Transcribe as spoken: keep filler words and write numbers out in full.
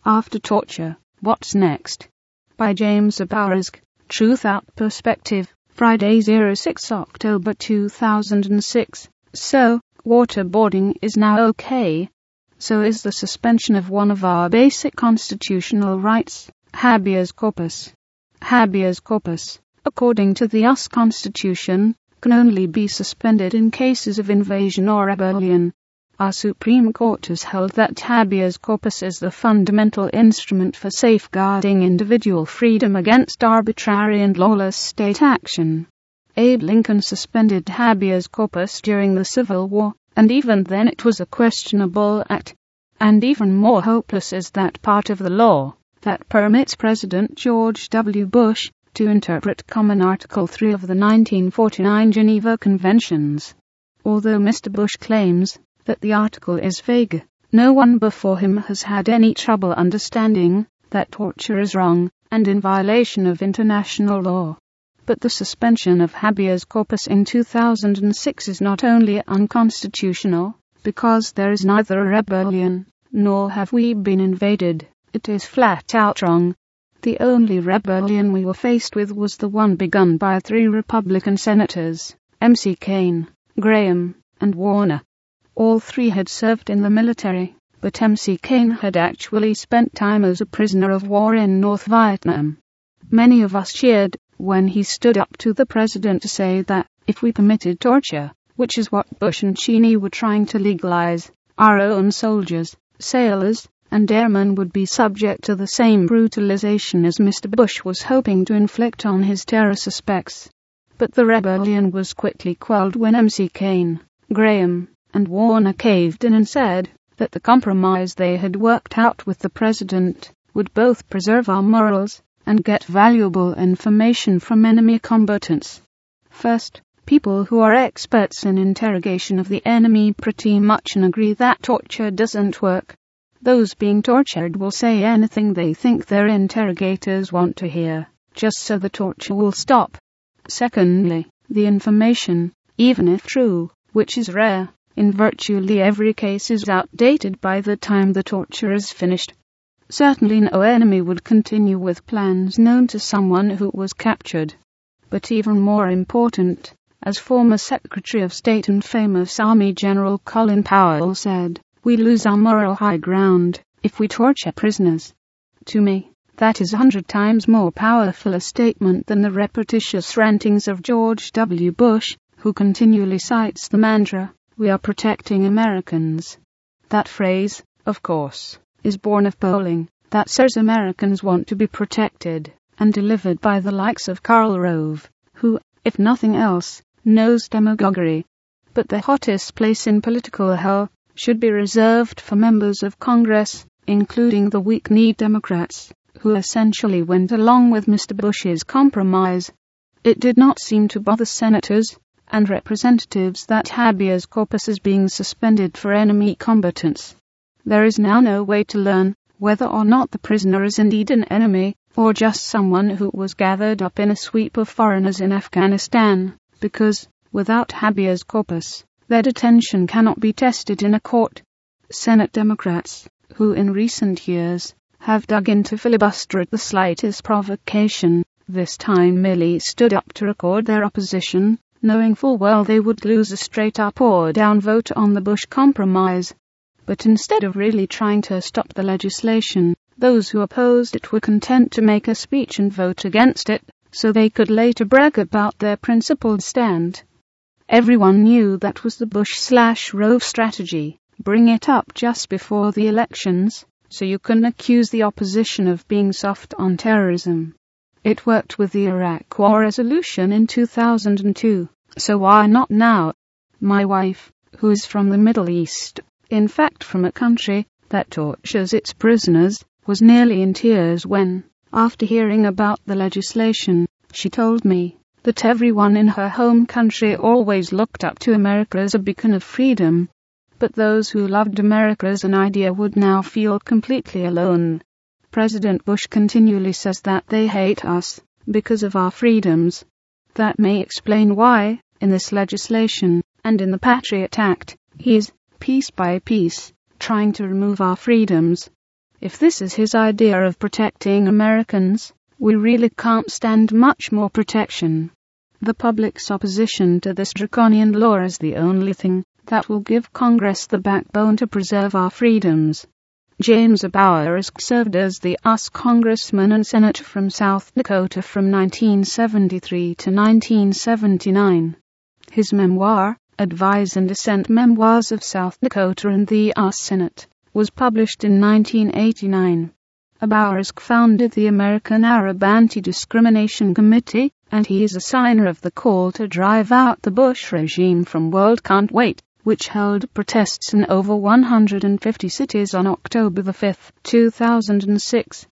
After torture, what's next? By James Abarazg, Truth Out Perspective, Friday oh six October two thousand six. So, waterboarding is now okay. So is the suspension of one of our basic constitutional rights, habeas corpus. Habeas corpus, according to the U S Constitution, can only be suspended in cases of invasion or rebellion. Our Supreme Court has held that habeas corpus is the fundamental instrument for safeguarding individual freedom against arbitrary and lawless state action. Abe Lincoln suspended habeas corpus during the Civil War, and even then it was a questionable act. And even more hopeless is that part of the law that permits President George W. Bush to interpret Common Article three of the nineteen forty-nine Geneva Conventions. Although Mister Bush claims that the article is vague, no one before him has had any trouble understanding that torture is wrong and in violation of international law. But the suspension of habeas corpus in two thousand six is not only unconstitutional, because there is neither a rebellion, nor have we been invaded, it is flat out wrong. The only rebellion we were faced with was the one begun by three Republican senators, M C Cain, Graham, and Warner. All three had served in the military, but M C Cain had actually spent time as a prisoner of war in North Vietnam. Many of us cheered when he stood up to the president to say that if we permitted torture, which is what Bush and Cheney were trying to legalize, our own soldiers, sailors, and airmen would be subject to the same brutalization as Mister Bush was hoping to inflict on his terror suspects. But the rebellion was quickly quelled when M C Cain, Graham, and Warner caved in and said that the compromise they had worked out with the president would both preserve our morals and get valuable information from enemy combatants. First, people who are experts in interrogation of the enemy pretty much agree that torture doesn't work. Those being tortured will say anything they think their interrogators want to hear, just so the torture will stop. Secondly, the information, even if true, which is rare, in virtually every case is outdated by the time the torture is finished. Certainly no enemy would continue with plans known to someone who was captured. But even more important, as former Secretary of State and famous Army General Colin Powell said, we lose our moral high ground if we torture prisoners. To me, that is a hundred times more powerful a statement than the repetitious rantings of George W. Bush, who continually cites the mantra, we are protecting Americans. That phrase, of course, is born of polling that says Americans want to be protected, and delivered by the likes of Karl Rove, who, if nothing else, knows demagoguery. But the hottest place in political hell should be reserved for members of Congress, including the weak-kneed Democrats, who essentially went along with Mister Bush's compromise. It did not seem to bother senators and representatives that habeas corpus is being suspended for enemy combatants. There is now no way to learn whether or not the prisoner is indeed an enemy, or just someone who was gathered up in a sweep of foreigners in Afghanistan, because, without habeas corpus, their detention cannot be tested in a court. Senate Democrats, who in recent years have dug into filibuster at the slightest provocation, this time merely stood up to record their opposition, knowing full well they would lose a straight-up or down vote on the Bush compromise. But instead of really trying to stop the legislation, those who opposed it were content to make a speech and vote against it, so they could later brag about their principled stand. Everyone knew that was the Bush-slash-Rove strategy. Bring it up just before the elections, so you can accuse the opposition of being soft on terrorism. It worked with the Iraq War resolution in two thousand two, so why not now? My wife, who is from the Middle East, in fact from a country that tortures its prisoners, was nearly in tears when, after hearing about the legislation, she told me that everyone in her home country always looked up to America as a beacon of freedom. But those who loved America as an idea would now feel completely alone. President Bush continually says that they hate us because of our freedoms. That may explain why, in this legislation, and in the Patriot Act, he is, piece by piece, trying to remove our freedoms. If this is his idea of protecting Americans, we really can't stand much more protection. The public's opposition to this draconian law is the only thing that will give Congress the backbone to preserve our freedoms. James Bowers served as the U S Congressman and Senator from South Dakota from nineteen seventy-three to nineteen seventy-nine. His memoir, Advise and Dissent Memoirs of South Dakota and the U S Senate, was published in nineteen eighty-nine. Bowers founded the American Arab Anti-Discrimination Committee, and he is a signer of the call to drive out the Bush regime from World Can't Wait, which held protests in over one hundred fifty cities on October the fifth, two thousand six.